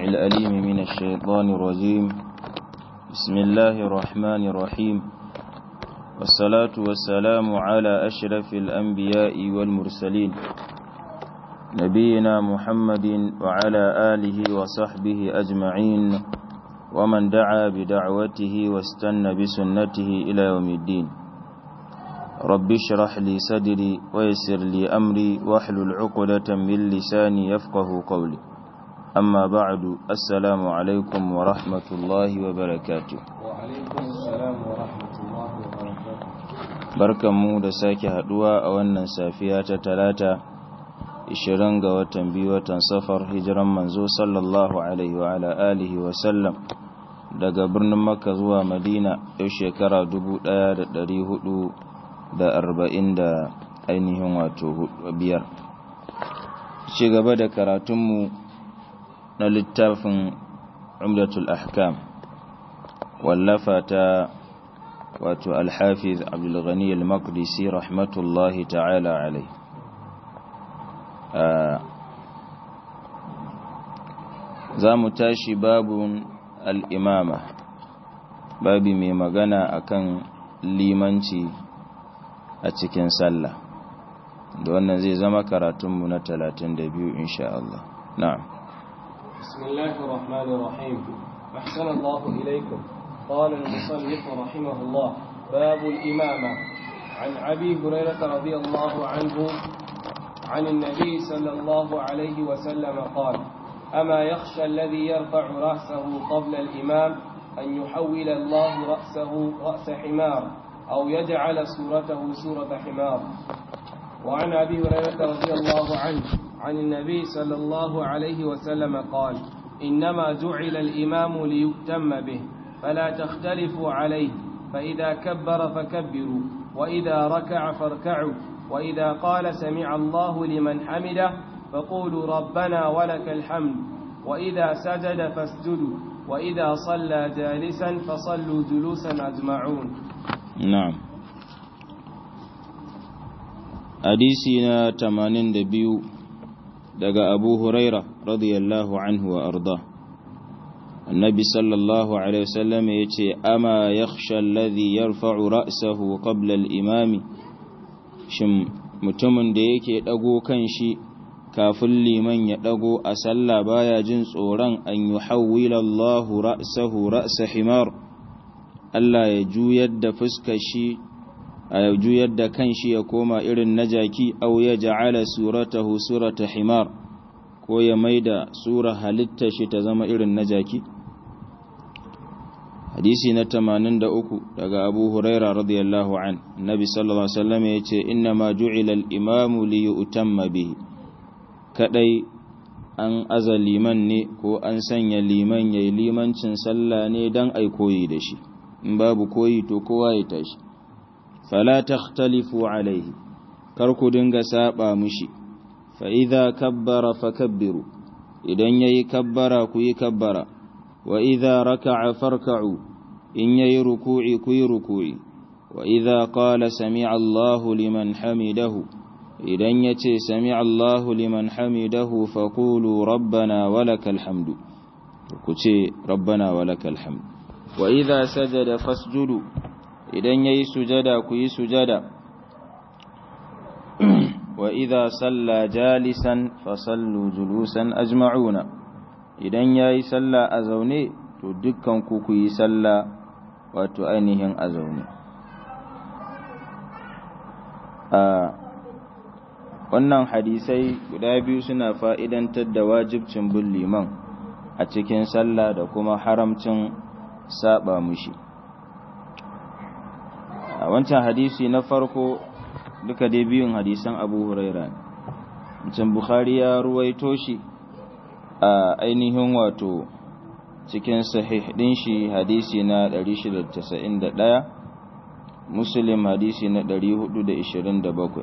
الأليم من الشيطان الرجيم. بسم الله الرحمن الرحيم، والصلاة والسلام على أشرف الأنبياء والمرسلين، نبينا محمد وعلى آله وصحبه أجمعين، ومن دعا بدعوته واستنى بسنته إلى يوم الدين. رب اشرح لي صدري ويسر لي أمري واحلل عقدة من لساني يفقه قولي. أما بعد، السلام عليكم ورحمة الله وبركاته. وعليكم السلام ورحمة الله وبركاته. barkanmu da sake haduwa a wannan safiya ta talata 20 ga watan biyu watan safar, hijiran manzo sallallahu alaihi wa ala alihi wa sallam daga birnin Makka zuwa Madina, yau shekara 1440 da ainihin wato biyar. Ci gaba da karatunmu na littafin Umdatul Ahkam, wallafa ta wato Al-Hafiz Abdul Ghani Al-Maqdisi rahmatullahi ta'ala alaihi. Za mu tashi babun al'imama, babi mai magana akan limanci a cikin sallah, da wannan zai zama karatunmu na 32 insha Allah. Na'am. Bismillahir Rahmanir Rahim. Ahsanallahu ilaykum. Qala al-musannif rahimahullah, babul imama. An Abi Hurairah radiyallahu anhu عن النبي صلى الله عليه وسلم قال: أما يخشى الذي يرفع رأسه قبل الإمام أن يحول الله رأسه رأس حمار أو يجعل صورته صورة حمار. وعن أبي هريرة رضي الله عنه عن النبي صلى الله عليه وسلم قال: إنما جعل الإمام ليؤتم به فلا تختلفوا عليه، فإذا كبر فكبروا، وإذا ركع فاركعوا، وإذا قال سمع الله لمن حمده فقولوا ربنا ولك الحمد، وإذا سجد فاسجدوا، وإذا صلى جالسا فصلوا جلوسا أجمعون. نعم. حديثنا 82 daga Abu Hurairah radiyallahu anhu wa arda. Annabi sallallahu alaihi wasallam yace: ama yakhsha alladhi yarfa'u ra'sahu qabla al-imami, shin mutumin da yake dago kan shi kafin liman ya dago a sallah baya jin tsoron an yuhawwila Allahu ra'sahu ra'sa himar, Allah ya juyar da fuskar shi, ya juyar da kan shi ya koma irin na jaki, aw ya ja'ala suratahu surata himar, ko ya maida sura halitta shi ta zama irin na jaki. Hadisi na 83 daga Abu Huraira radiyallahu an, Nabi sallallahu alaihi wasallam yace: inna ma ju'ila al-imamu li yu'tamma bihi, kadai an aza liman ne ko an sanya liman yayi limancin sallah ne dan ai koyi da shi, in babu koyi to kowa ya tashi. fala takhtalifu alaihi, kar ku dinga saba mushi. fa idza kabbara fakabbiru, idan yayi kabbara ku yi kabbara. wa idza raka'a farka'u, in yayi ruku'i ku yi ruku'i. wa idza qala sami'a Allahu liman hamidahu, idan yace sami'a Allahu liman hamidahu faqulu rabbana walakal hamdu, ku ce rabbana walakal hamdu. wa idza sajada fasjudu, idan yayi sujada ku yi sujada. wa idza salla jalisan fasallu julusan ajma'una, idan yayi salla a zaune to dukkan ku ku yi salla wato ainihin a zaune. Wannan hadisai guda biyu suna fa'idantar da wajibcin bin liman a cikin salla da kuma haramcin saba mushi. A wancan hadisi na farko duka dai biyun hadisan Abu Huraira ne. Wancan Bukhari ya ruwaito shi a ainihin wato cikin sahih din shi hadisi na 691, Muslim hadisi na 427.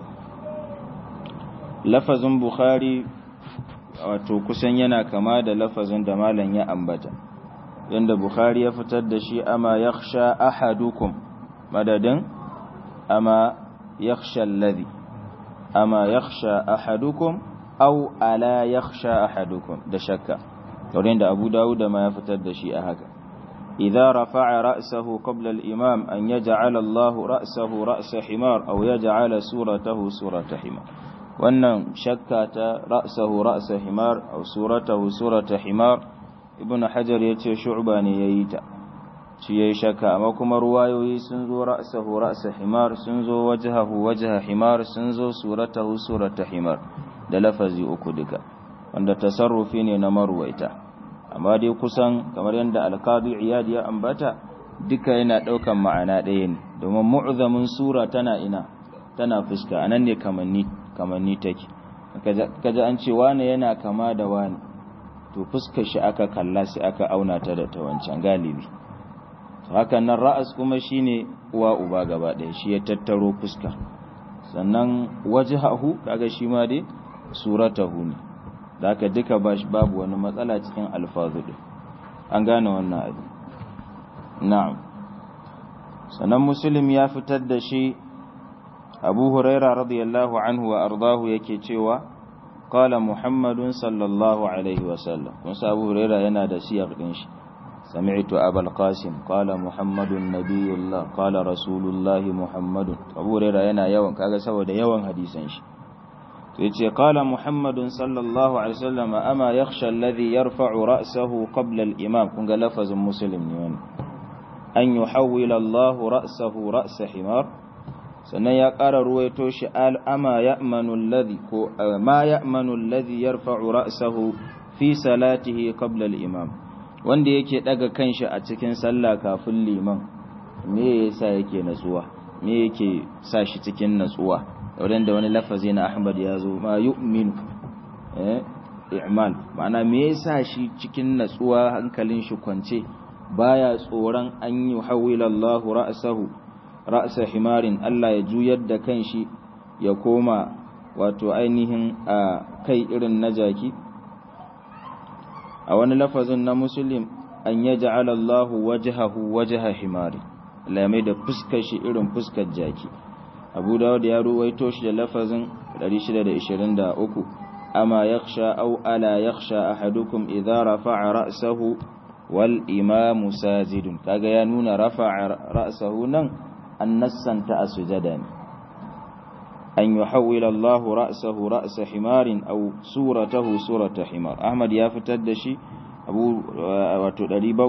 Lafazin Bukhari wato kusan yana kama da lafazin da malam ya ambata, yanda Bukhari ya fitar da shi: ama yakhsha ahadukum, madadin ama yakhsha alladhi, ama yakhsha ahadukum aw ala yakhsha ahadukum, da shakka wurin da Abu Dawud ma ya fitar da shi a haka idza rafa'a ra'sahu qabla al-imam an yaj'ala Allahu ra'sahu ra'sa himar aw yaj'ala suratahu surata himar wannan shakka ta ra'sahu ra'sa himar aw suratahu surata himar ibn hajar yace shu'ba ne yayi ta shi yayi shakka amma kuma ruwayoyi sun zo ra'sahu ra'sa himar sun zo wajhahu wajha himar sun zo suratahu surata himar da lafazi uku duka wanda tasarrufi ne na marwaita amma dai kusan kamar yadda al-qadi iyad ya ambata duka yana daukan ma'ana ɗaya ne domin mu'zamin sura tana fuska anan ne kamanni take kaje an ce wani yana kama da wani to fuskar shi aka kalla sai aka auna ta da ta wancan galibi hakan nan ra'as kuma shine uwa uba gaba ɗaya shi ya tattaro fuskar sannan wajhahu kaga shi ma dai suratahu ne da haka duka babu wani matsala cikin alfazu din an gane wannan abin na'am sannan muslim ya fitar da shi abu huraira radiyallahu anhu wa ardahu yake cewa qala muhammadun sallallahu alaihi wasallam kun sa abu huraira yana da siyar din shi sami'tu abul qasim qala muhammadun nabiyullah qala rasulullahi muhammadun abu huraira yana yawan kaga saboda yawan hadisan shi yace qala muhammadun sallallahu alaihi wasallam ama yakhsha alladhi yarfa'u ra'sahu qabla al-imam kun ga lafazin muslim ne wannan an yuhawwila Allahu ra'sahu ra'sa himar sannan ya ƙara ruwaito shi ama ya'manu alladhi ko ma ya'manu alladhi yarfa'u ra'sahu fi salatihi qabla al-imam wanda yake daga kanshi a cikin sallah kafin liman me yasa yake natsuwa me yake sa shi cikin natsuwa wurin da wani lafazi na Ahmad ya zo ma yu'minu i'mal ma'ana me yasa shi cikin natsuwa hankalin shi kwance baya tsoron an yi hawila Allah ra'sa himarin Allah ya juyar da kanshi ya koma wato ainihin a kai irin na jaki a wani lafazin na Muslim an yaj'ala Allah wajhahu wajha himari Allah ya mai da fuskar shi irin fuskar jaki Abu Dawud ya ruwaito shi da lafazin 623 ama yakhsha aw ala yakhsha ahadukum idha rafa'a ra'sahu wal imamu sajidun kaga ya nuna rafa'a ra'sahu nan annassanta asujada ne an yuhawwila Allah ra'sahu ra'sa himarin aw suratahu surata himar Ahmad ya fitar da shi wato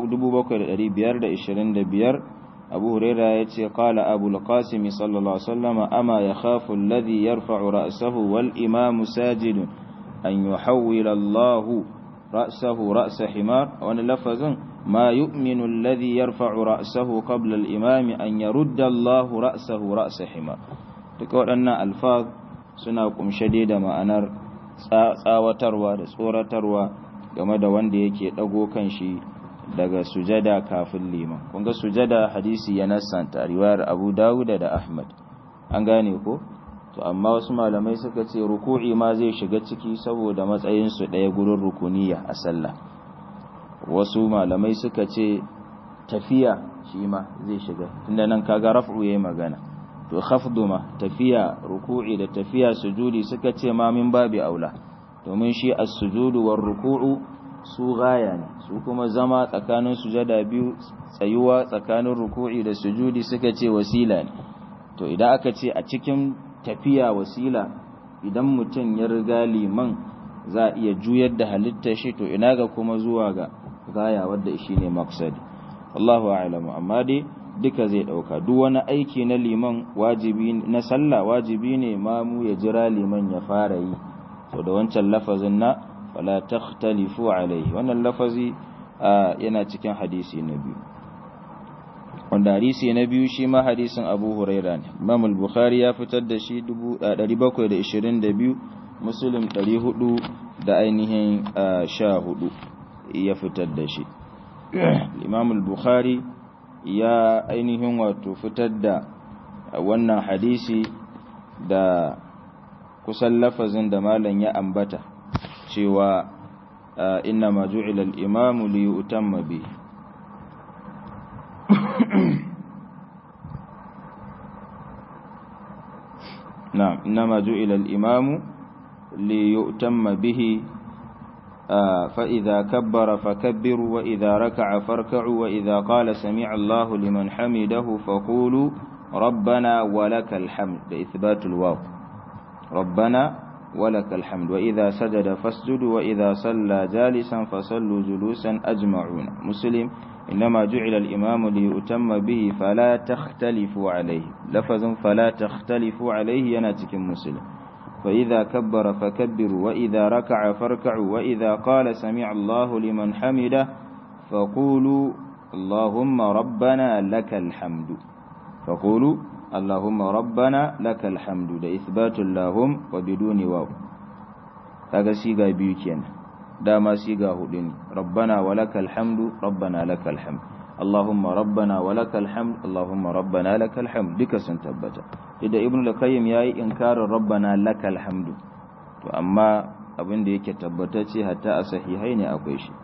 7525 Abu Huraira yace qala Abu al-Qasim sallallahu alaihi wasallam ama yakhafu alladhi yarfa'u ra'sahu wal imamu sajidun an yuhawwila Allah ra'sahu ra'sa himar wa lafazan ma yu'minu alladhi yarfa'u ra'sahu qabla al-imam an yarudda Allah ra'sahu ra'sa himar duka waɗannan alfaz suna kumshe da ma'anar tsawatarwa da tsoratarwa game da wanda yake dago kanshi daga sujada kafin liman kun ga sujada hadisi ya nassanta riwayar Abu Dawud da Ahmad an gane ko to amma wasu malamai suka ce ruku'i ma zai shiga ciki saboda matsayin su daya gurin rukuniya a sallah wasu malamai suka ce tafiya shi ma zai shiga tunda nan kaga raf'u yayi magana to khafdu ma tafiya ruku'i da tafiya sujudi suka ce ma min babi aula domin shi as-sujudu war ruku'u su gaya ne su kuma zama tsakanin sujada biyu tsayuwa tsakanin ruku'i da sujudi suka ce wasila ne to idan aka ce a cikin tafiya wasila idan mutum ya riga liman za a iya juyar da halittar shi to ina ga kuma zuwa ga gaya wadda shi ne maksadi Allahu a'lamu amma dai duka zai dauka duk wani aiki na liman wajibi na sallah wajibi ne mamu ya jira liman ya fara yi to da wancan lafazin na wala takhtalifu alaihi wannan lafazi yana cikin hadisi na biyu wanda hadisi na biyu shi ma hadisin Abu Huraira ne Imam al-Bukhari ya fitar da shi 722 Muslim 400 da ainihin 14 ya fitar da shi Imam al-Bukhari ya ainihin wato fitar da wannan hadisi da kusan lafazin da malam ya ambata cewa inna ma ju'ila al-imamu li yu'tamma bi na'am inna ma ju'ila al-imamu li yu'tamma bihi فإذا كبر فكبروا وإذا ركع فاركعوا وإذا قال سمع الله لمن حمده فقولوا ربنا ولك الحمد لإثبات الواو ربنا ولك الحمد وإذا سجد فاسجدوا وإذا صلى جالسا فصلوا جلوسا أجمعون. مسلم إنما جعل الإمام ليؤتم به فلا تختلفوا عليه. لفظ فلا تختلفوا عليه يناتك مسلم. فإذا كبر فكبروا وإذا ركع فاركعوا وإذا قال سمع الله لمن حمده فقولوا اللهم ربنا لك الحمد فقولوا اللهم ربنا لك الحمد لإثبات اللهم وبدون واو. هذا سيغا بيوكين داما سيغا هدين ربنا ولك الحمد ربنا لك الحمد اللهم ربنا ولك الحمد اللهم ربنا لك الحمد duka sun tabbata. Idan Ibn al-Qayyim yayi inkarin rabbana lakal hamdu to amma abin da yake tabbatacce hatta a sahihai ne akwai shi.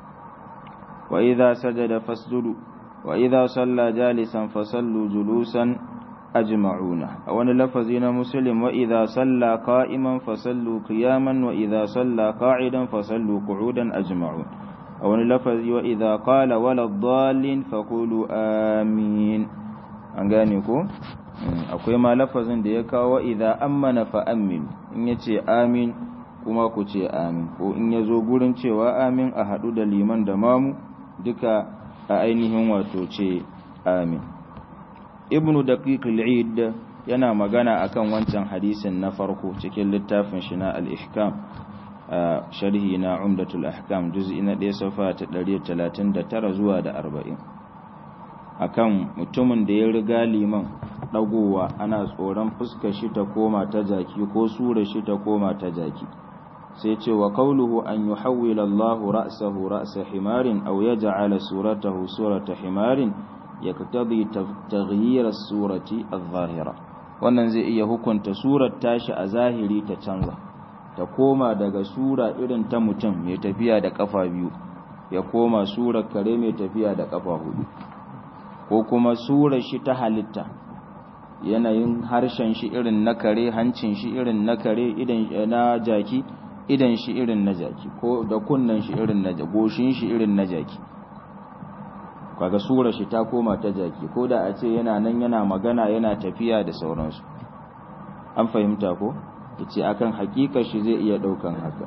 Wa idza sajada fasjudu wa idza salla jalisan fasallu julusan ajma'una. A wani lafazi na Muslim wa idza salla qa'iman fasallu qiyaman wa idza salla qa'idan fasallu qu'udan ajma'un. A wani lafazi wa idza qala waladdallin faqulu amin. An gane ko akwai ma lafazin da ya kawo idza amana fa amin, in yace amin kuma ku ce amin, ko in yazo gurin cewa amin a hadu da liman da mamu duka a ainihin wato ce amin. Ibnu Daqiq al-Eid yana magana akan wancan hadisin na farko cikin littafin shi na al-Ihkam, sharhi na Umdatul Ahkam juz'i na 1 safa ta 139 zuwa da 40, akan mutumin da ya riga liman dagowa ana tsoron fuskar shi ta koma ta jaki ko sura shi ta koma ta jaki, sai ce wa qawluhu an yuhawwila Allahu ra'sahu ra'sa himarin aw yaj'ala suratahu surata himarin yaqtadi taghyir as-surati adh-dhahira. Wannan zai iya hukunta surar tashi a zahiri ta canza, ta koma daga sura irin ta mutum mai tafiya da kafa biyu ya koma surar kare mai tafiya da kafa hudu, ko kuma surar shi ta halitta, yanayin harshen shi irin na kare, hancin shi irin na kare, idan na jaki, idan shi irin na jaki, ko da kunnan shi irin na goshin shi irin na jaki, kaga surar shi ta koma ta jaki, ko da a ce yana nan yana magana yana tafiya da sauransu. An fahimta ko? Yace akan hakikar shi zai iya daukan haka.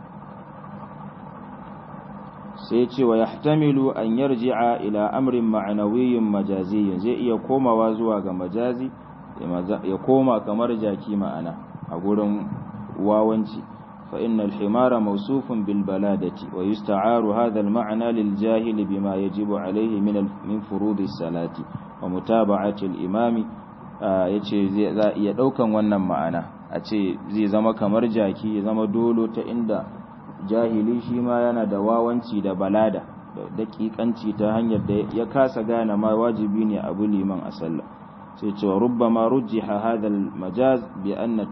Sai ce wa yahtamilu an yarji'a ila amrin ma'nawiyyin majaziyyin, zai iya komawa zuwa ga majazi, ya koma kamar jaki ma'ana a gurin wawanci. fa innal himara mawsufun bil baladati wa yusta'aru hadha al ma'na lil jahil bima yajibu alayhi min furudi salati wa mutaba'ati al imami. Yace zai iya daukan wannan ma'ana, a ce zai zama kamar jaki, ya zama dolo ta inda jahili shi ma yana da wawanci da balada da dakikanci ta hanyar da ya kasa gane ma wajibi ne abu liman a sallah. sai cewa rubbama rujjiha hadha al-majaz bi anna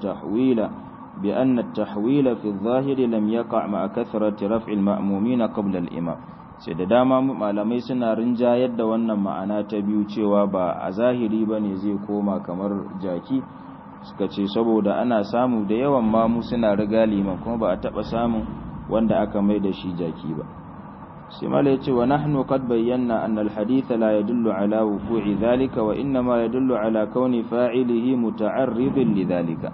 at-tahwila fi adh-dhahiri lam yaqa' ma'a kathrati raf'i al-ma'mumin qabla al-imam. sai da dama malamai suna rinjayar da wannan ma'ana ta biyu cewa ba a zahiri bane zai koma kamar jaki, suka ce saboda ana samu da yawan mamu suna riga liman kuma ba a taba samun wanda aka mai da shi jaki ba. sai mala yace wa nahnu qad bayyana anna al-hadith la yadullu ala wuqu'i dhalika wa inna ma yadullu ala kauni fa'ilihi muta'arridun lidhalika.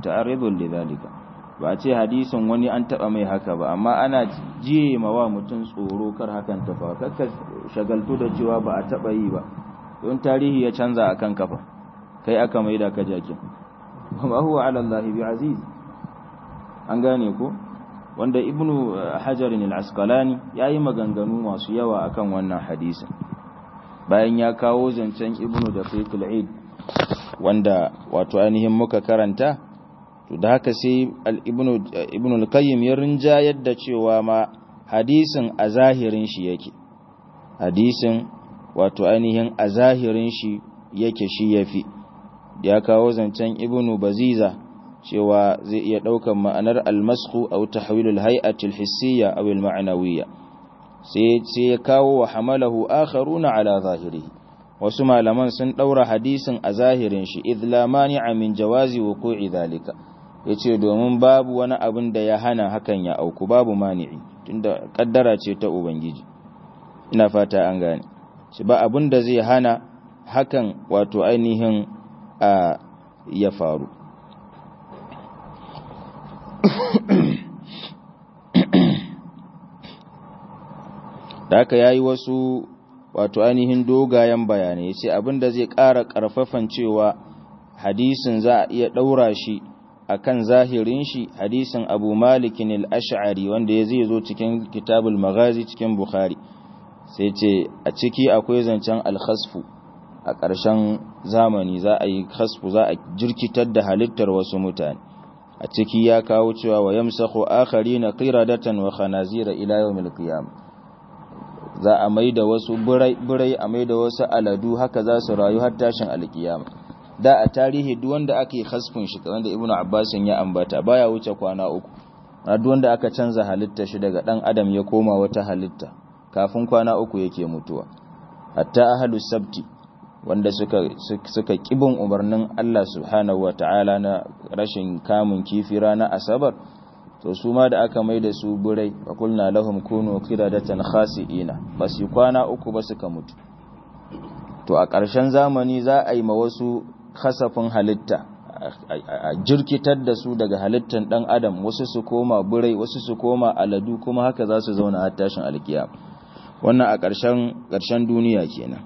Ba a ce hadisin wani an taba mai haka ba, amma ana jiye mawa mutum tsoro kar hakan ta fa, kakka shagaltu da cewa ba a taba yi ba, don tarihi ya canza akan kafa kai aka mai da ka jakin. wa huwa ala Allah bi aziz. An gane ko? Wanda Ibnu Hajar al-Asqalani yayi maganganu masu yawa akan wannan hadisin, bayan ya kawo zancen Ibnu Daqiq al-Eid wanda wato ainihin muka karanta. To da haka sai Ibnu al-Qayyim ya rinjayar da cewa ma hadisin a zahirin shi yake, hadisin wato ainihin a zahirin shi yake, shi yafi. Ya kawo zancen Ibnu Baziza cewa zai iya daukan ma'anar al-masxu aw tahwil al-hay'ati al-hissiyya aw al-ma'nawiyya. sai ya kawo wa hamalahu akharuna ala zahirihi, wasu malaman sun daura hadisin a zahirin shi, idh la mani'a min jawazi wuqu'i dhalika, yace domin babu wani abin da ya hana hakan ya auku, babu mani'i. tunda kaddara ce ta ubangiji. Ina fata an gane shi, ba abin da zai hana hakan wato ainihin ya faru. Da haka yayi wasu wato ainihin dogayen bayanai, yace abin da zai ƙara ƙarfafan cewa hadisin za a iya ɗaura shi akan zahirin shi, hadisin Abu Malik al-Ash'ari wanda ya zai zo cikin Kitabul Maghazi cikin Bukhari, sai ce a ciki akwai zancen al-khasfu, a ƙarshen zamani za a yi khasfu, za a jirkitar da halittar wasu mutane. A ciki ya kawo cewa wa yamsakhu akharina qiradatan wa khanazira ila yawmil qiyamah, za a maida wasu birai a maida wasu aladu, haka za su rayu har tashin alkiyama. Da a tarihi duk wanda aka yi khasfin shi, wanda Ibn Abbas ya ambata, baya wuce kwana 3. Duk wanda aka canza halitta shi daga dan adam ya koma wata halitta, kafin kwana 3 yake mutuwa. Hatta ahlus sabti wanda suka kibin umarnin Allah subhanahu wataala na rashin kamun kifi ranar asabar, to su ma da aka maida su birai, wa kulna lahum kunu qiradatan khasi'ina, basu kwana 3 ba suka mutu. To a ƙarshen zamani za a yi ma wasu khasafin halitta, a jirkitar da su daga halittar dan adam, wasu su koma birai, wasu su koma aladu, kuma haka za su zauna har tashin alkiyama. Wannan a ƙarshen duniya kenan.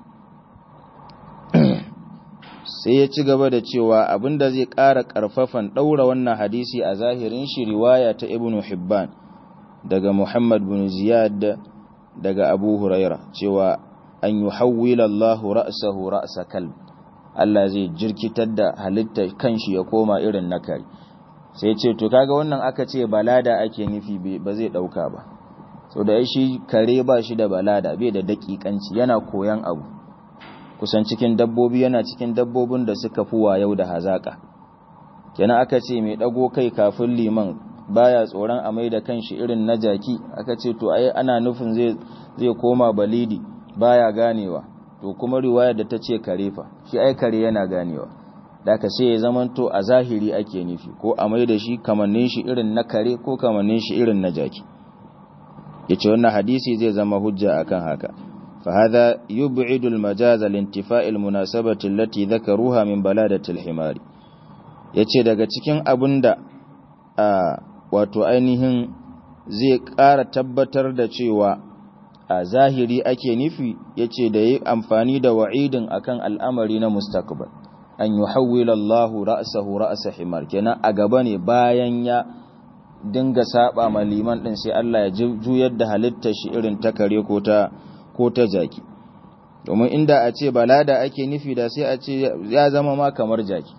Sai ya ci gaba da cewa abinda zai ƙara ƙarfafan ɗaura wannan hadisi a zahirin shi, riwaya ta Ibn Hibban daga Muhammad bin Ziyad daga Abu Huraira cewa an yuhawwila Allahu ra'sahu ra'sa kalb, Allah zai jirkitar da halitta kanshi ya koma irin na kare. Sai ce to kaga wannan aka ce balada ake nufi, ba zai dauka ba, so da shi kare ba shi da balada, bai da dakikanci, yana koyan abu. Kusan cikin dabbobi yana cikin dabbobin da suka fi wayau da hazaka. Kenan aka ce mai dago kai kafin liman baya tsoron a mai da kanshi irin na jaki, aka ce to ai ana nufin zai koma balidi, baya ganewa. To kuma riwaya da ta ce kare fa, shi ai kare yana ganewa, da ka sai ya zamanto a zahiri ake nufi, ko a mai da shi kamannin shi irin na kare ko kamannin shi irin na jaki. Yace wannan hadisi zai zama hujja akan haka. fa hadha yub'idu al-majaz al-intifa' al-munasabah allati dhakaruha min baladati al-himar. Yace daga cikin abinda wato ainihin zai ƙara tabbatar da cewa a zahiri ake nufi, yace da yi amfani da wa'idin akan al'amari na mustaqbal, an yuhawwila Allahu ra'sahu ra'sa himar, kenan a gaba ne bayan ya dinga saba ma liman din, sai Allah ya juyar da halittar shi irin ta kare ko ta jaki. Domin inda a ce balada ake nufi da sai a ce ya zama ma kamar jaki,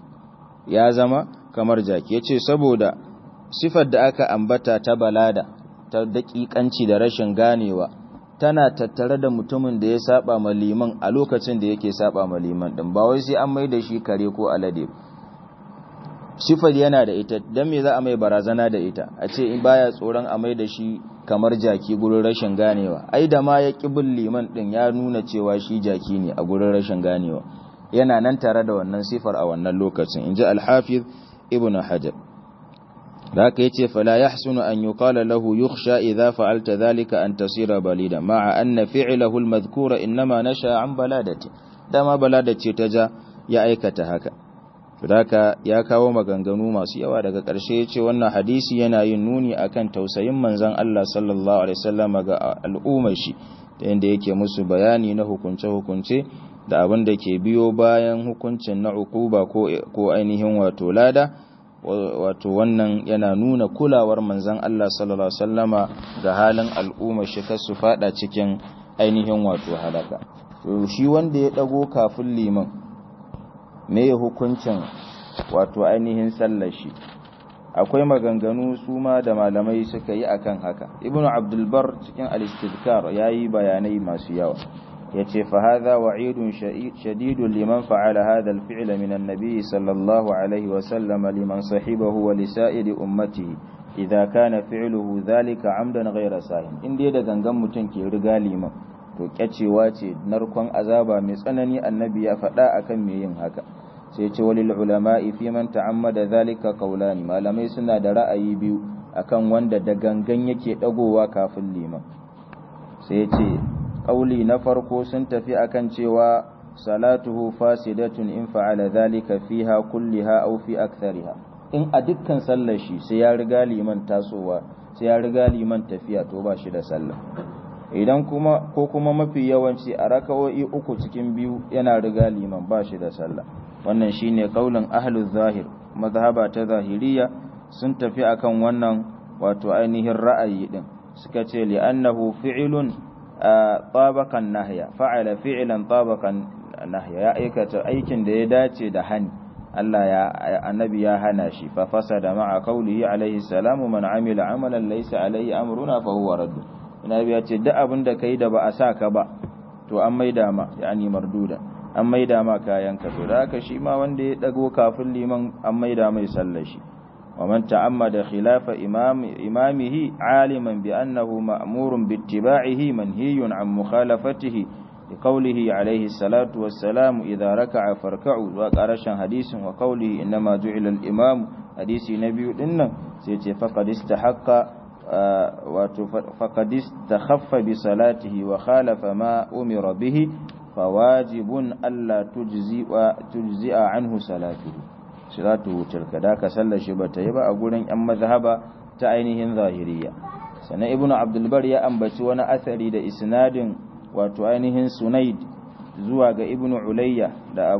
yace saboda sifar da aka ambata ta balada, ta daƙiƙanci da rashin ganewa, tana tattare da mutumin da ya saba ma liman a lokacin da yake saba ma liman din, ba wai sai an mai da shi kare ko alade. Sifar yana da ita, dan me za a mai barazana da ita, a ce in baya tsoron a mai da shi kamar jaki gurin rashin ganewa. Ai da ma ya kibin liman din ya nuna cewa shi jaki ne a gurin rashin ganewa, yana nan tare da wannan sifar a wannan lokacin, inji al-Hafiz Ibn Hajar. da haka yace fala yahsunu an yuqala lahu yukhsha idha fa'alta dhalika an tasira balida, ma'a anna fi'lahu al-madhkura inma nasha an baladati, dama baladati ta ja ya aikata haka. Haka ya kawo maganganu masu yawa. Daga ƙarshe yace wannan hadisi yana yin nuni akan tausayin manzon Allah sallallahu alaihi wasallam ga al'ummar shi, da yanda yake musu bayani na hukunce da abin da ke biyo bayan hukuncin na uquba ko ainihin wato lada. Wato wannan yana nuna kulawar manzon Allah sallallahu alaihi wasallama ga halin al'umma shi kar su fada cikin ainihin wato halaka. To shi wanda ya dago kafin liman, me hukuncin wato ainihin sallar shi? Akwai maganganu su ma da malamai suka yi akan haka. Ibn Abdul Bar cikin al-Istidkar yayi bayanai masu yawa, yace fa hadha wa'idun shadidun liman fa'ala hadha al-fi'la min an-nabi sallallahu alaihi wa sallam liman sahibahu wa lisa'iri ummatihi idha kana fi'luhu dhalika 'amdan ghayra sahim. Inde da gangan mutun ke riga liman, to kyacewa ce, narkon azaba mai tsanani annabi ya faɗa akan me yin haka. Sai ce walil ulama'i fi man ta'ammada dhalika qawlani, malamai suna da ra'ayi biyu akan wanda da gangan yake dagowa kafin liman. sai ce kauli na farko sun tafi akan cewa salatuhu fasidatun in fa'ala dhalika fiha kulliha aw fi akthariha, in a dukkan sallar shi sai ya riga liman tasowa, sai ya riga liman tafiya, to ba shi da sallah. Idan kuma ko kuma mafi yawanci a raka'o'i uku cikin biyu yana riga liman, ba shi da sallah. Wannan shine kaulin ahlul zahir, mazhaba ta zahiriya sun tafi akan wannan wato ainihin ra'ayi din. Suka ce li'annahu fi'lun tabaqan nahya, fa'ala fi'lan tabaqan nahya, ya aikata aikin da ya dace da hani, Allah ya annabi ya hana shi. Fa fasada ma'a qawlihi alaihi salamu man amila amalan laysa alaihi amruna fa huwa radd. Annabi ya ce duk abin da kai da ba a saka ba to an maida ma, yani marduda, an maida ma kayanka. To da haka shi ma wanda ya dago kafin liman an maida mai sallar shi. wa man ta'ammada khilafa imamihi aliman bi annahu ma'murun bi ittiba'ihi manhiyun an mukhalafatihi liqawlihi alayhi salatu wassalam idha raka'a farka'u, wa qarashan hadisin wa qawlihi inma ju'ila al-imam, hadisi na biyu dinnan sai ce faqad istahaqqa فقد استخف بصلاته وخالف ما أمر به فواجب ألا تجزئ عنه صلاته تلك. ذاك صلى شبته يبقى أقول أن مذهب تعينه ظاهرية. سنة ابن عبد البر يأنبت وانا أثري دا إسناد وتعينه سنيد زواج ابن عليا دا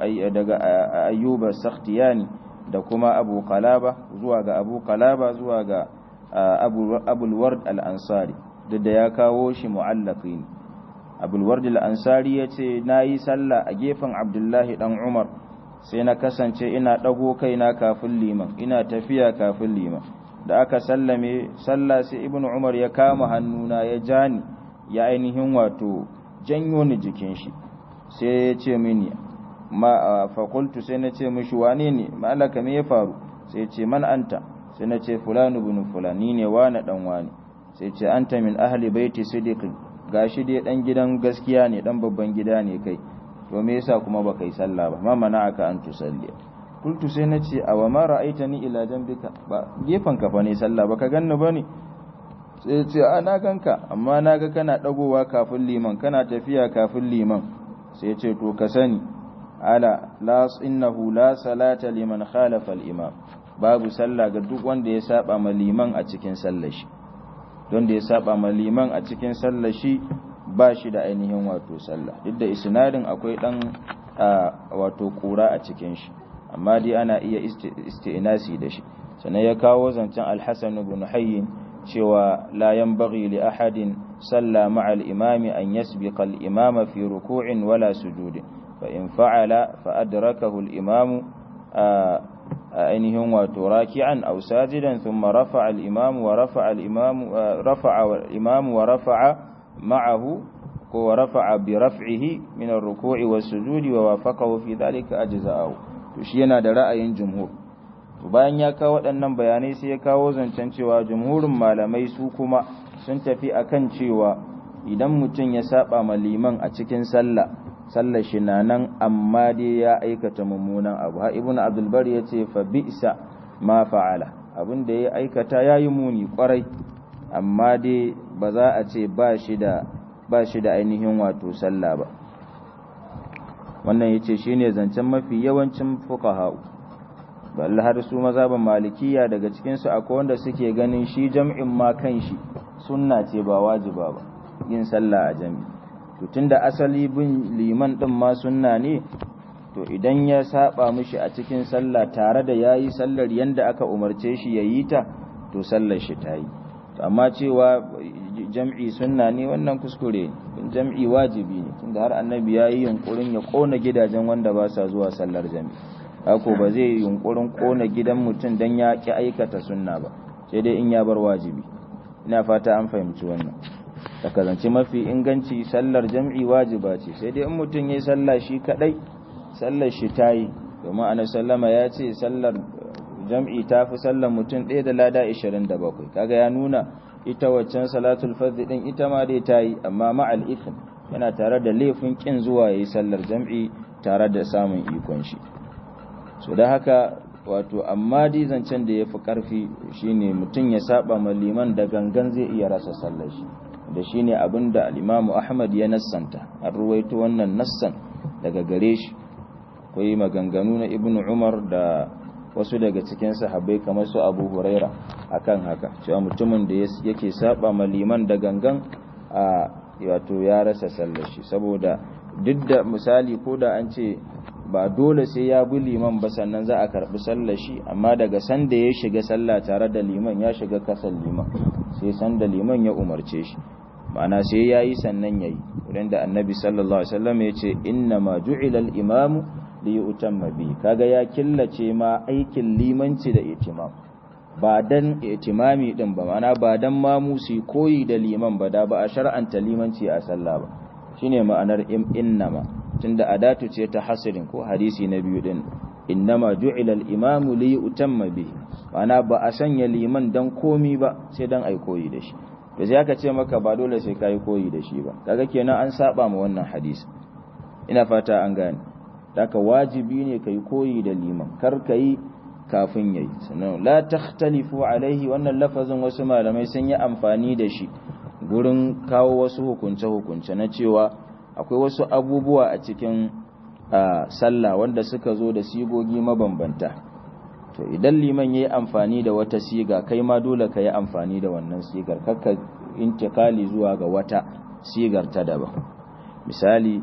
أيوب السختياني da kuma Abu Qalaba, zuwa ga Abu Qalaba zuwa ga Abul Ward al-Ansari, da ya kawo shi mu'allaqin. Abul Ward al-Ansari yace nayi sallah a gefen Abdullahi dan Umar, sai na kasance ina dago kaina kafin liman, ina tafiya kafin liman. Da aka sallame sallah sai Ibn Umar ya kama hannuna ya jani, ya ainihin wato janyo ni jikin shi, sai ya ce mini fakultu, sai na ce mishi wane ne, malaka me ya faru? Sai ce man anta? sai na ce fulani bin fulani ne, wane dan wane. sai ce anta min ahli baiti sidiqin, gashi dai dan gidan gaskiya ne, dan babban gida ne kai, to me yasa kuma baka yi sallah ba? ma mana'aka an tusalli? kultu, sai na ce awa ma ra'aitani ila jambika, ba gefan ka fa ne sallah, baka ganni bane? sai ce a na ganka, amma naga kana dagowa kafin liman, kana tafiya kafin liman. sai ce to ka sani, ala innahu la salata liman khalafa al-imam, babu sallah ga duk wanda ya saba ma liman a cikin sallar shi. don da ya saba ma liman a cikin sallar shi ba shi da ainihin wato sallah, duk da isnadin akwai dan wato kura a cikin shi, amma dai ana iya isti'nasi da shi. sannan ya kawo zancen al-Hasan ibn Hayyin cewa la yanbaghi li ahadin salla ma'a al-imami an yasbiqa al-imama fi ruku'in wala sujudin, فإن فعل فأدركه الإمام أينهم وتراكعا أو ساجدا ثم رفع الإمام ورفع معه ورفع برفعه من الركوع والسجود ووافقه في ذلك أجزاءه. تشينا da ra'ayin jumhur. bayan ya kawo waɗannan bayanai sai ya kawo zancen cewa jumhurin malamai su kuma sun tafi akan cewa idan mutum ya saba ma liman a cikin sallah shi na nan, amma dai ya aikata mummunan abu. ha ibnu abdul bar yace fa bi'sa ma fa'ala, abin da ya aikata yayi muni kwarai, amma dai ba za a ce ba shi da ainihin wato sallah ba. wannan yace shine zancen mafi yawancin fuqaha, balle har su mazhaban malikiya daga cikin su akwai wanda suke ganin shi jam'in ma kanshi sunna ce ba wajiba ba, yin sallah a jami'i. to tunda asali bin liman din ma sunna ne, to idan ya saba mishi a cikin sallah tare da yayi sallar yanda aka umarce shi yayi ta, to sallar shi tayi. amma cewa jam'i sunna ne, wannan kuskure ne. jam'i wajibi ne, tunda har annabi yayi yunkurin ya kona gidajen wanda ba sa zuwa sallar jami'i, haka ba zai yunkurin kona gidan mutum dan ya ki aikata sunna ba, sai dai in ya bar wajibi. ina fata an fahimci wannan. ta kazance mafi inganci sallar jam'i wajiba ce, sai dai in mutum yayi sallah shi kadai, sallar shi tayi, domin annabi sallama ya ce sallar jam'i tafi sallar mutum ɗaya da lada 27. kaga ya nuna ita waccan salatul fardh din ita ma dai tayi, amma ma'al ithm, yana tare da laifin kin zuwa yayi sallar jam'i tare da samun ikon shi. so da haka wato amma dai zancen da yafi karfi shine mutum ya saba ma liman da gangan zai iya rasa sallar shi da shine abinda al-Imam Ahmad ya nassanta an ruwaito wannan nassan daga gare shi akwai maganganu na Ibn Umar da wasu daga cikin sahabbai kamar su Abu Huraira akan haka cewa mutumin da yake saba ma liman da gangan wato ya rasa sallar shi saboda duk da misali ko da an ce ba dole sai ya bi liman ba sannan za a karbi sallar shi amma daga sanda ya shiga sallah tare da liman ya shiga kasan liman sai sanda liman ya umarce shi ma'ana sai yayi sannan yayi wurin da annabi sallallahu alaihi wasallam ya ce inna ma ju'ila al-imamu li yutamma bi kaga ya killace ma aikin limanci da itimam ba dan itimami din ba ma'ana ba dan mamusi koyi da liman ba da ba a shar'anta limanci a sallah ba shine ma'anar innama tunda adatu ce ta hasrin ko hadisi na biyu din innama ju'ila al-imamu li yutamma bi ma'ana ba a sanya liman dan komi ba sai dan ai koyi da shi to sai aka ce maka ba dole sai kai koyi da shi ba kaga kenan an saba ma wannan hadisi ina fata an gane haka wajibi ne kai koyi da liman kar kai kafin yayi sannan la takhtalifu alaihi wannan lafazin wasu malamai sun yi amfani da shi gurin kawo wasu hukunce na cewa akwai wasu abubuwa a cikin sallah wanda suka zo da sigogi mabambanta to idan liman yayi amfani da wata siga kai ma dole ka yi amfani da wannan sigar kakka intikali zuwa ga wata sigar ta daban misali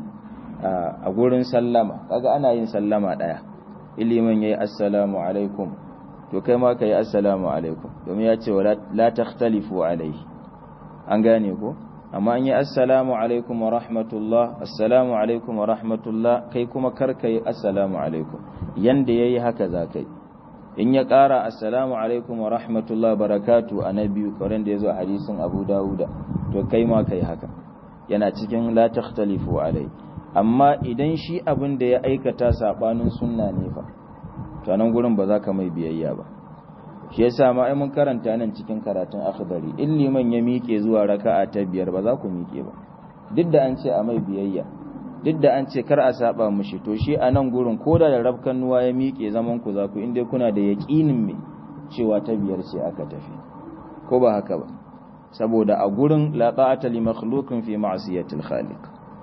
a gurin sallama kaga ana yin sallama daya iliman yayi assalamu alaikum to kai ma kai assalamu alaikum domin ya ce la takhtalifu alaihi an gane ko amma an yi assalamu alaikum wa rahmatullah assalamu alaikum wa rahmatullah kai kuma karka yi assalamu alaikum yanda yayi haka zakai in ya ƙara assalamu alaikum wa rahmatullah barakatu annabi karen da yazo a hadisin Abu Dawuda to kai ma kai haka yana cikin la takhtalifu alaihi amma idan shi abin da ya aikata sabanin sunna ne fa to nan gurin ba za ka mai biyayya ba shi yasa ma ai mun karanta nan cikin karatun akhdari in liman ya miƙe zuwa raka'a ta biyar ba za ku miƙe ba duk da an ce a mai biyayya duk da an ce kar a saba mushi to shi a nan gurin koda da rabkan nuwa ya miƙe zaman ku za ku inda kuna da yaqinin me cewa ta biyar ce aka tafi ko ba haka ba saboda a gurin la ta'ata li makhluqin fi ma'siyatil khaliq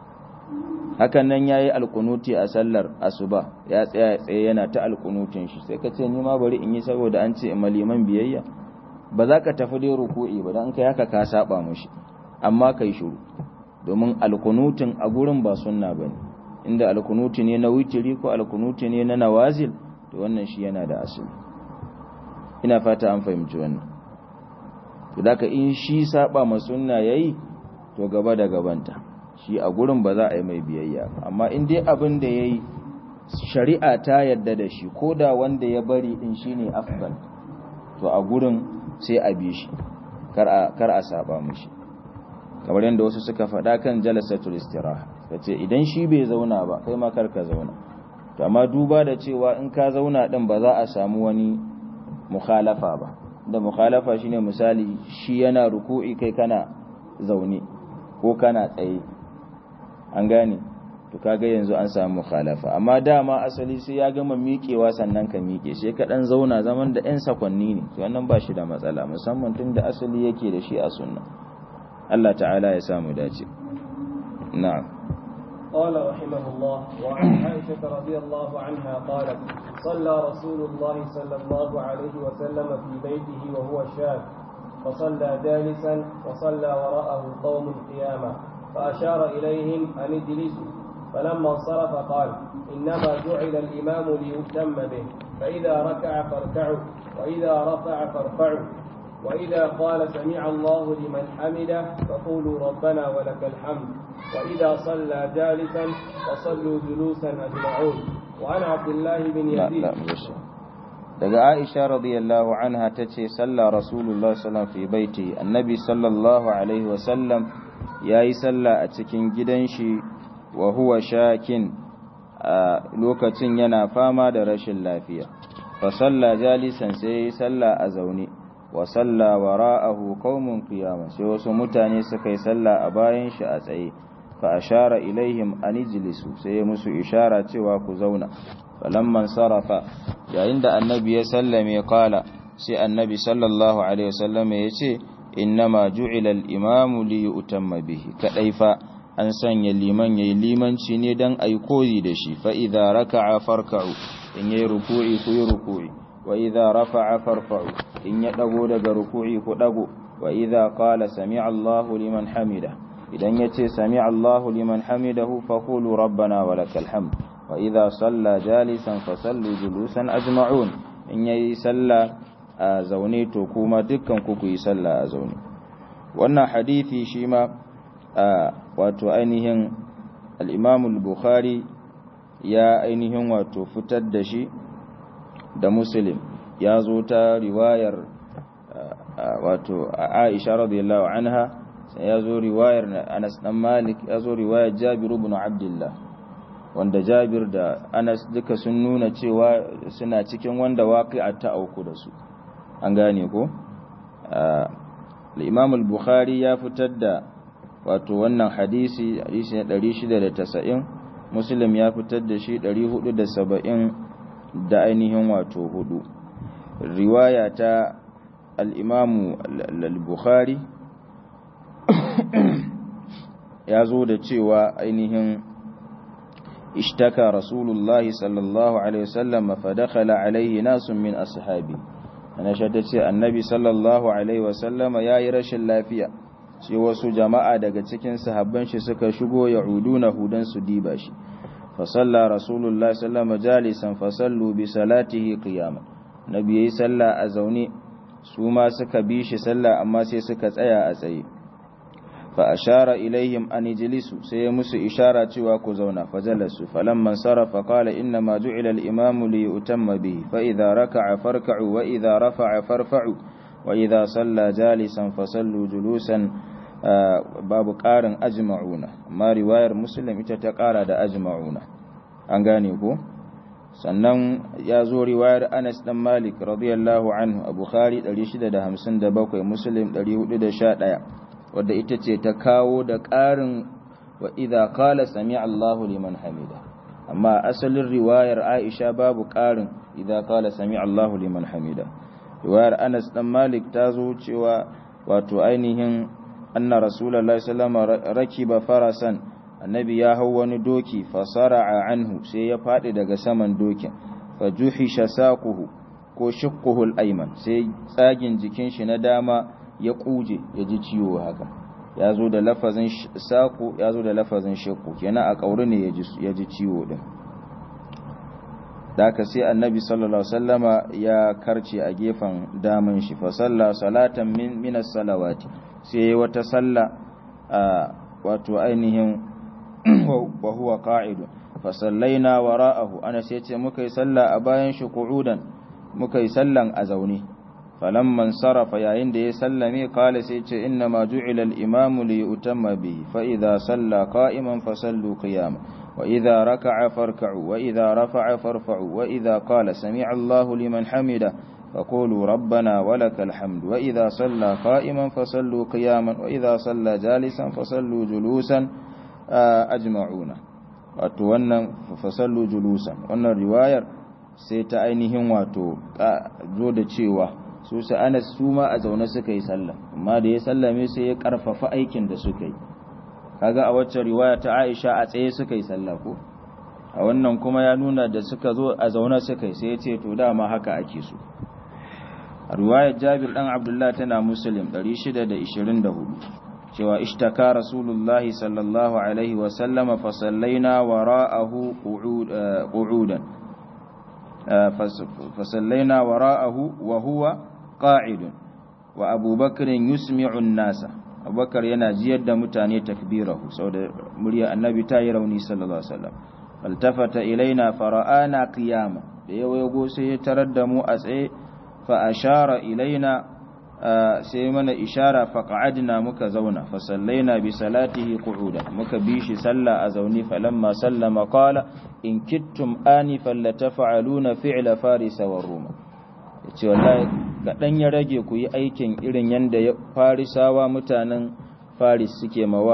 hakan nan yayi alkunuti a sallar asuba ya tsaya yana ta alkunutin shi sai ka ce ni ma bari in yi saboda an ce maliman biyayya ba za ka tafi dai ruku'i ba dan kai haka ka saba mushi amma kai shiru domin alkunutin a gurin ba sunna bane inda alkunuti ne na witri ko alkunuti ne na nawazil to wannan shi yana da asali ina fata an fahimci wannan to da in shi saba ma sunna yayi to gaba da gabanta shi a gurin ba za a yi mai biyayya amma in dai abin da ya yi shari'a ta yadda da shi ko da wanda ya bari din shi ne afdal to a gurin sai a bi shi kar a saba mushi kamar yadda wasu suka faɗa kan jalasatul istiraha kace idan shi bai zauna ba kai ma kar ka zauna to amma duba da cewa in ka zauna din ba za a samu wani mukhalafa ba da mukhalafa shine misali shi yana ruku'i kai kana zaune ko kana tsaye an gane to kaga yanzu an samu mukhalafa amma dama asali sai ya gama miƙewa sannan ka miƙe sai ka dan zauna zaman da 'yan sakwanni ne to wannan ba shi da matsala musamman tun da asali yake da shi a sunna Allah ta'ala ya samu dace na'am قال رحمه الله وعن عائشة رضي الله عنها قالت صلى رسول الله صلى الله عليه وسلم في بيته وهو شاب فصلى جالسا وصلى وراءه قوم قياما فأشار إليهم أن اجلسوا فلما انصرف قال إنما جعل الإمام ليهتم به فإذا ركع فاركعوا وإذا رفع فارفعوا وإذا قال سمع الله لمن حمده فقولوا ربنا ولك الحمد وإذا صلى جالسا فصلوا جلوسا أجمعون وعن عبد الله بن يزيد daga Aisha radiyallahu anha tace salla Rasulullah sallallahu fi baiti annabi sallallahu alaihi wasallam yayi salla a cikin gidan shi wa huwa shakin a lokacin yana fama da rashin lafiya fa salla jalisan sai salla a zaune wa salla wara'ahu qaumun qiyama sai wasu mutane suka yi salla a bayan shi a tsaye fa ashara ilaihim an ijlisu sai musu ishara cewa ku zauna falamman sarafa yayin da annabi ya sallame qala sai annabi sallallahu alaihi wasallam yace innama ju'ila al-imamu li yu'tamma bihi kadai fa an sanya liman yayi limanci ne dan ayi koyi da shi fa idza raka'a farka'u in yayi ruku'i ku yi ruku'i wa idza rafa'a farfa'u in ya dago daga ruku'i ku dago wa idza qala sami'a Allahu liman hamida idan yace sami'a Allahu liman hamidahu faqulu rabbana walakal hamd wa idza salla jalisan fasallu julusan ajma'un in yayi salla a zaune to kuma dukkan ku yi salla a zaune wannan hadisi shi ma wato ainihin al-Imam al-Bukhari ya ainihin wato fitar da shi da Muslim ya zo ta riwayar wato Aisha radiyallahu anha ya zo riwayar Anas dan Malik ya zo riwayar Jabir ibn Abdullah wanda Jabir da Anas duka sun nuna cewa suna cikin wanda waqi'a ta auku da su an gane ko al-Imam al-Bukhari ya fitar da wato wannan hadisi ne 690 Muslim ya fitar da shi 470 da ainihin wato hudu riwaya ta al-Imam al-Bukhari ya zo da cewa ainihin ishtaka Rasulullahi sallallahu alaihi wasallam fa dakhala alaihi nasun min ashabi ana shadda ce annabi sallallahu alaihi wasallam yayi rashin lafiya sai wasu jama'a daga cikin sahabban shi suka shigo ya'uduna hudan su diba shi fa salla Rasulullahi sallallahu alaihi wasallam jalisan fa sallu bi salatihi qiyaman nabi yayi salla a zaune su ma suka bi shi salla amma sai suka tsaya a tsaye fa ashara ilaihim an ijlisu sai musu ishara cewa ku zauna fa jalasu falamman sarafa qala inna ma ju'ila al-imamu li yutamma bihi fa idha raka'a farka'u wa idha rafa'a farfa'u wa idha salla jalisan fasallu julusan babu qarin ajma'una amma riwayar Muslim ita ta qara da ajma'una an gane ko sannan ya zo riwayar Anas dan Malik radiyallahu anhu a Bukhari 657 Muslim 411 wadda ita ce ta kawo da ƙarin wa idza qala sami'a Allahu liman hamida amma asalin riwayar Aisha babu ƙarin idza qala sami'a Allahu liman hamida riwayar Anas dan Malik ta zo cewa wato ainihin anna rasulullahi sallallahu alaihi wasallam rakiba farasan annabi ya hau wani doki fasara'a anhu sai ya fadi daga saman dokin fajuhisha saquhu ko shiqquhu al-ayman sai tsagin jikin shi na dama ya kuje ya ji ciwo haka ya zo da lafazin saku ya zo da lafazin shakku kenan a kauri ne ya ji ciwo din da sai annabi sallallahu alaihi wasallama ya karce a gefen daman shi fa salla salatan min as-salawati sai wata salla wato ainihin wa huwa qa'id fa sallaina wara'ahu ana sai ce muka yi salla a bayan shi qu'udan muka yi sallan a zaune falamman sarafa yayin da ya sallame kala sai ce inna ma ju'ila al-imamu li yutamma bihi fa idza salla qa'iman fasallu qiyama wa idza raka'a farka'u wa idza rafa'a farfa'u wa idza qala sami'a Allahu liman hamida faqulu rabbana walakal hamd wa idza salla qa'iman fasallu qiyaman wa idza salla jalisan fasallu julusan ajma'una wato wannan fasallu julusan wannan riwayar sai ta ainihin wato zo da cewa su Anas su ma a zaune suka yi sallah amma da ya sallame sai ya karfafa aikin da suka yi kaga a wacce riwaya ta Aisha a tsaye suka yi sallah ko a wannan kuma ya nuna da suka zo a zaune suka yi sai ya ce to dama haka ake so a riwayar Jabir dan Abdullah tana Muslim 624 cewa ishtaka Rasulullahi sallallahu alaihi wa sallama fa sallaina wara'ahu qu'udan fa sallaina wara'ahu wa huwa qa'idun wa abubakar yusmi'u an-nasa abubakar yana jiyar da mutane takbirahu saboda murya annabi ta yi rauni sallallahu alaihi wasallam faltafata ilaina fara'ana qiyama da yawago sai ya tarar da mu a tsaye fa ashara ilaina sai mana ishara fa qa'adna muka zauna fa sallaina bi salatihi qu'udan muka bi shi sallah a zauni falamma sallama qala in kittum anifan latafa'aluna fi'la farisa wa ruma yace wallahi kadan ya rage ku yi aikin irin yanda farisawa mutanen faris suke mawa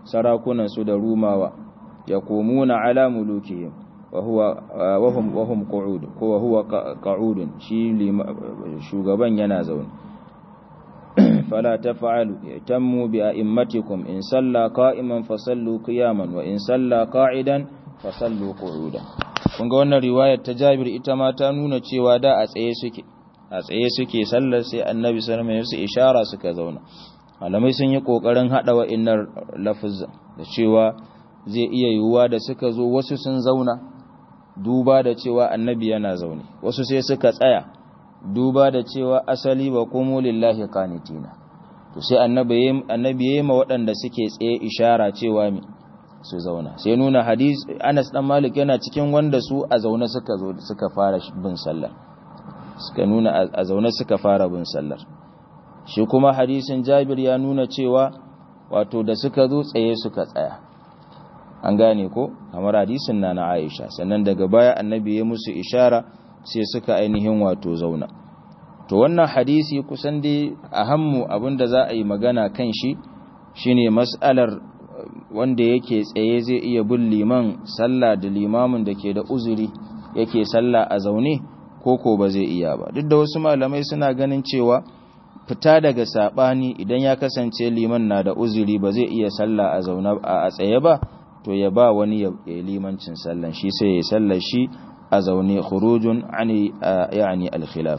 sarakunan su da rumawa yaqumuna ala mulukihim wa hum qu'ud ko huwa qa'udun shi shugaban yana zaune fala taf'alu yatammu bi a'immatikum in salla qa'iman fasallu qiyaman wa in salla qa'idan fasallu qu'udan. Kun ga wannan riwayar ta Jabir ita ma ta nuna cewa da a tsaye suke sallar, sai Annabi sallallahu alaihi wasallam ishara suka zauna. Malamai sun yi kokarin hada wa'innar lafuzan da cewa zai iya yiwuwa da suka zo wasu sun zauna duba da cewa Annabi yana zaune, wasu sai suka tsaya duba da cewa asali wa qumu lillahi qanitina. To sai Annabi yayi ma waɗanda suke tsaye ishara cewa su zauna, sai nuna hadis Anas dan Malik yana cikin wanda su a zaune suka zo suka fara bin sallar, suka nuna a zaune suka fara bin sallar. Shi kuma hadisin Jabir ya nuna cewa wato da suka zo tsaye suka tsaya, an gane ko, kamar hadisin na Aisha. Sannan daga baya Annabi ya musu ishara sai suka ainihin wato zauna. To wannan hadisi kusan dai ahammu abinda za a yi magana kan shi shine mas'alar wanda yake tsaye zai iya bin liman sallah da limamin da ke da uzuri yake sallah a zaune ko ba zai iya ba. Duk da wasu malamai suna ganin cewa fita daga sabani idan ya kasance liman na da uzuri ba zai iya sallah a zaune a tsaye ba, to ya ba wani ya limancin sallan shi, sai ya sallar shi a zaune, khurujun ani yani al-khilaf.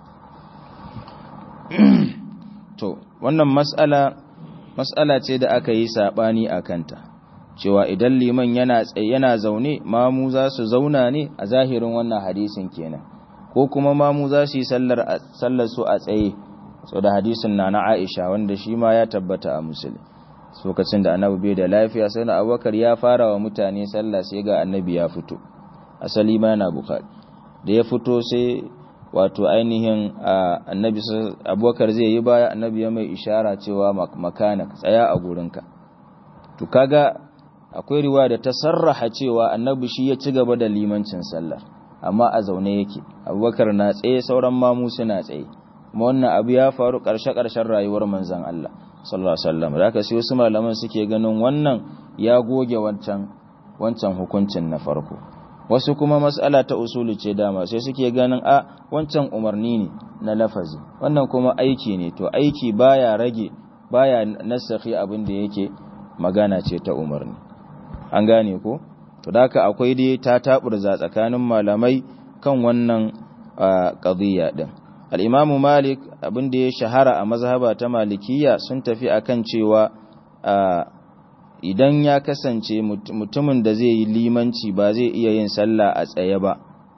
To wannan mas'ala ce da aka yi sabani akanta, cewa idan liman yana zaune mamu za su zauna ne a zahirin wannan hadisin kenan, ko kuma mamu za su yi sallar su a tsaye, so da hadisin na Aisha wanda shi ma ya tabbata a Muslim. Lokacin da Annabi bai da lafiya sai na Abubakar ya fara wa mutane sallah, sai ga Annabi ya fito, asali ma yana Bukhari. Da ya fito sai wato ainihin Annabi Abubakar zai yi baya, Annabi ya mai ishara cewa makana tsaya a gurinka. To kaga akwai riwaya da ta sarraha cewa Annabi shi ya ci gaba da limancin sallar, amma a zaune yake, Abubakar na tsaye sauran mamu suna tsaye. Kuma wannan abu ya faru ƙarshen rayuwar manzon Allah sallallahu alaihi wasallam. Da haka sai wasu malaman suke ganin wannan ya goge wancan hukuncin na farko. Wasu kuma mas'ala ta usulu ce dama, sai suke ganin wancan umarni ne na lafazi, wannan kuma aiki ne, to aiki baya nasakhi abin da yake magana ce ta umarni, an gane ko. To da haka akwai dai ta taburza tsakanin malamai kan wannan qadiyya din. Al-Imam Malik abin da ya shahara a mazhaba ta Malikiyya sun tafi akan cewa idan ya kasance mutumin da zai yi limanci ba zai iya yin sallah a tsaye ba,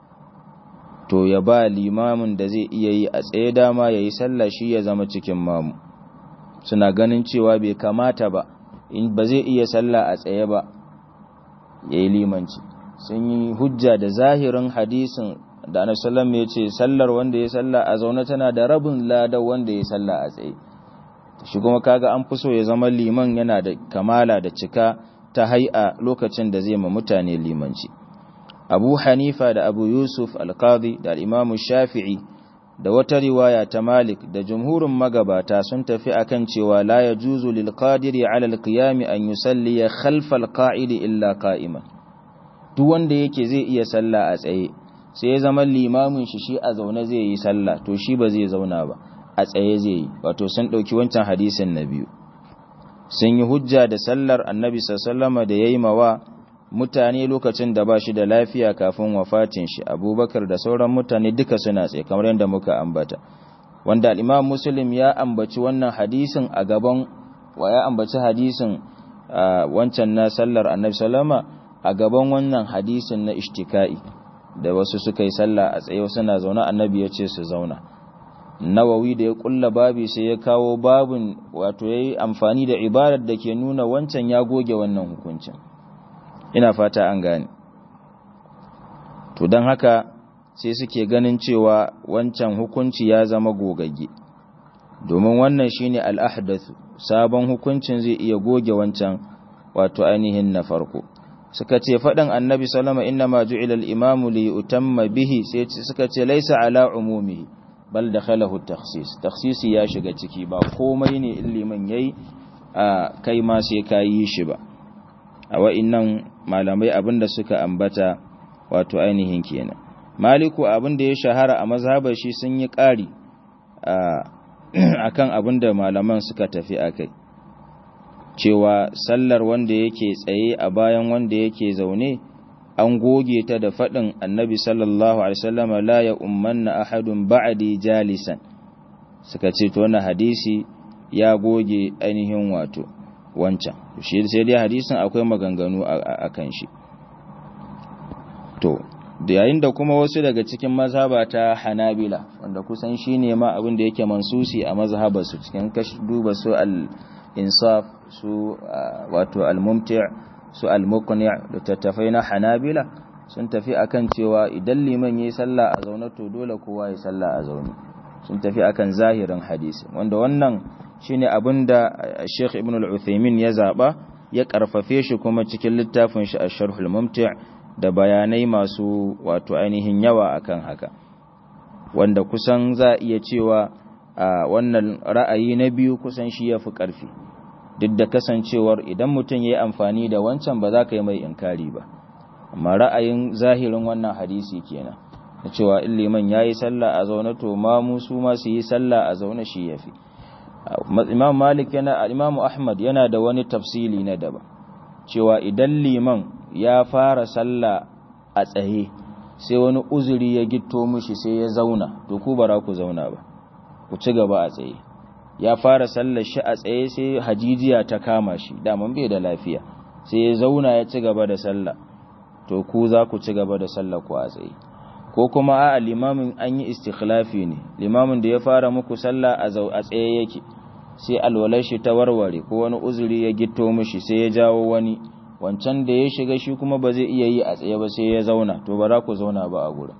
to ya ba limamin da zai iya yi a tsaye dama ya yi sallah shi ya zama cikin mamu. Suna ganin cewa bai kamata ba, in ba zai iya sallah a tsaye ba ya yi limanci. Sun yi hujja da zahirin hadisin da Annabi sallallahu alaihi wasallam ya ce sallar wanda ya sallah a zaune tana da rabin ladan wanda ya sallah a tsaye. Shi kuma kaga an fi so ya zama liman yana da kamala da cika ta hay'a lokacin da zai ma mutane limanci. Abu Hanifa da Abu Yusuf al-Qadi da al-Imam Shafi'i da wata riwaya ta Malik da jumhurin magabata sun tafi akan cewa la yajuzu lil qadiri ala al-qiyam an yusalli khalfa al-qa'id illa qa'iman. Duk wanda yake zai iya sallah a tsaye sai ya zama limamin shi a zaune zai yi sallah, to shi ba zai zauna ba, a tsaye zai yi. Wato sun dauki wancan hadisin na biyu, sun yi hujja da sallar Annabi sallallahu alaihi wasallam da yayi mawa mutane lokacin da ba shi da lafiya kafin wafatin shi. Abubakar da sauran mutane duka suna tsaye kamar yadda muka ambata, wanda al-Imam Muslim ya ambaci wannan hadisin a gaban ya ambaci hadisin wancan na sallar Annabi sallama a gaban wannan hadisin na ishtika'i da wasu suka yi sallah a tsaye suna zaune, Annabi ya ce su zauna. Nawawi da ya kulla babi sai ya kawo babin, wato yayi amfani da ibarar da ke nuna wancan ya goge wannan hukuncin. Ina fata an gane. To don haka sai suke ganin cewa wancan hukunci ya zama gogagge, domin wannan shine al-ahdathu, sabon hukuncin zai iya goge wancan wato ainihin na farko. Suka ce faɗin Annabi sallama inna ma ju'ila al-imamu li yutamma bihi, sai suka ce laisa ala umumihi bal dakhalahu at-takhsis. Takhsisi ya shiga ciki, ba komai ne liman yayi kai ma sai ka yi shi ba. A wa'innan malamai abinda suka ambata wato ainihin kenan. Maliku abinda ya shahara a mazhabar shi sun yi ƙari akan abinda malaman suka tafi akai, cewa sallar wanda yake tsaye a bayan wanda yake zaune an goge ta da faɗin annabi sallallahu alaihi wasallam la ya ummanna ahadun ba'di jalisan. Suka ce to wannan hadisi ya goge ainihin wato wancan, shi sai dai hadisin akwai maganganu akan shi. To da yayin da kuma wasu daga cikin mazhaba ta Hanabila, wanda kusan shine ma abin da yake mansusi a mazhabar su, cikin duba su al-insaf, su wato al-mumti', su al-muqni' da tattafai na Hanabila, sun tafi akan cewa idan liman yayi sallah a zaune to dole kowa yayi sallah a zaune. Sun tafi akan zahirin hadisi, wanda wannan shine abinda Sheikh Ibn al-Uthaymeen ya zaba, ya karfafe shi kuma cikin littafin shi Ash-Sharh al-Mumti' da bayanai masu wato ainihin yawa akan haka, wanda kusan za iya cewa wannan ra'ayi na biyu kusan shi yafi karfi, duk da kasancewar idan mutum yayi amfani da wancan ba za ka yi mai inkari ba, amma ra'ayin zahirin wannan hadisi kenan cewa in liman yayi sallah a zaune to mamu su ma su yi sallah a zaune shi yafi. Imam Malik Imam Ahmad yana da wani tafsili na daban, cewa idan liman ya fara sallah a tsaye sai wani uzuri ya gitto mishi sai ya zauna, to ku bara ku zauna ba, ku ci gaba a tsaye. Ya fara sallar shi a tsaye sai hajijiya ta kama shi, daman bai da lafiya, sai ya zauna ya ci gaba da sallah, to ku za ku ci gaba da sallah ku a tsaye. Ko kuma a limamin an yi istikhlafi ne, limamin da ya fara muku sallah a tsaye yake, sai alwalar shi ta warware ko wani uzuri ya gitto mishi sai ya jawo wani, wancan da ya shiga shi kuma ba zai iya yi a tsaye ba sai ya zauna, to ba za ku zauna ba a gurin.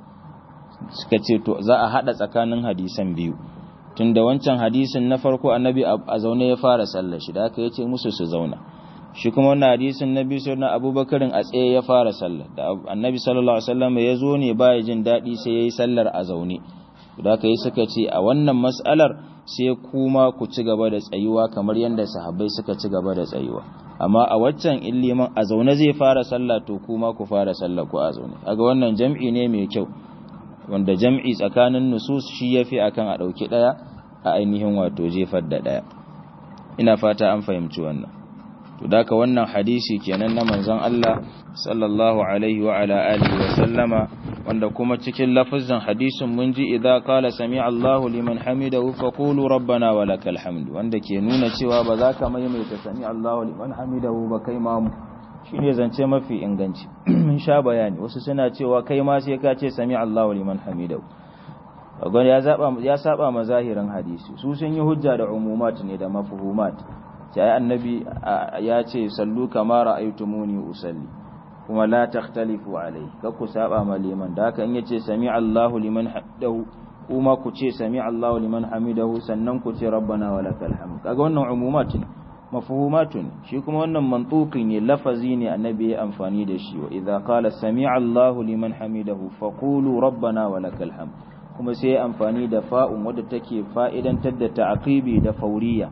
Suka ce to za a hada tsakanin hadisan biyu, tunda wancan hadisin na farko annabi a zaune ya fara sallar shi, da aka yace musu su zauna. Shi kuma wannan hadisin na biyu sai na Abubakarin a tsaye ya fara sallar, da annabi sallallahu alaihi wasallam ya zo ne baya jin dadi sai yayi sallar a zaune, da aka yi suka ce a wannan mas'alar sai kuma ku ci gaba da tsayuwa kamar yadda sahabbai suka ci gaba da tsayuwa, amma a waccan in liman a zaune zai fara sallah to kuma ku fara sallah ku a zaune. Kaga wannan jam'i ne mai kyau, wanda jam'i tsakanin nusus shi yafi akan a dauki daya a ainihin wato jefar da daya. Ina fata an fahimci wannan. To daka wannan hadisi kenan na manzon Allah sallallahu alaihi wa ala alihi wa sallama, wanda kuma cikin lafazin hadisin mun ji idza qala sami'a Allahu liman hamidahu faqulu rabbana walakal hamdu, wanda ke nuna cewa ba za ka maimaita sami'a Allahu liman hamidahu ba kai ma mu, shine zance mafi inganci. Mun sha bayani, wasu suna cewa kai ma sai ka ce sami'a Allahu liman hamidahu, kaga ya saba mazahirin hadisi. Su sun yi hujja da umumat ne da mafhumat, sai annabi ya ce sallu kama ra'aytumuni usalli, kuma la takhtalifu alayhi, ku saba ma liman. Da haka in yace sami Allahu liman hamidahu kuma ku ce sami Allahu liman hamidahu sannan ku ce rabbana walakal hamd. Kaga wannan umumat ne, mafhumatun. Shi kuma wannan mantuqi ne, lafazi ne annabi ya amfani da shi, wa idza qala sami Allahu liman hamidahu faqulu rabbana walakal hamd, kuma sai ya amfani da fa'un wadda take fa'idantar da ta'qibi da fauriya,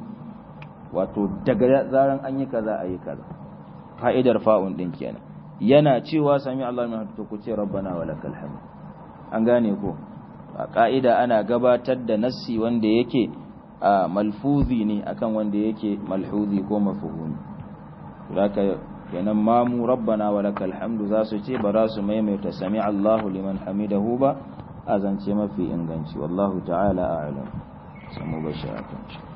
wato daga zaran an yi kaza ayi kaza, fa'idar fa'un din kenan. Yana cewa sami Allah liman hamidahu ku ce rabbana walakal hamd. An gane ko? A ka'ida ana gabatar da nassi wanda yake malfuzi ne akan wanda yake malhuzi ko mafhumi. Haka kenan mamu rabbana walakal hamd za su ce ba za su maimaita sami Allahu liman hamidahu ba, azance mafi inganci. Wallahu ta'ala a'lam. Samu bashara.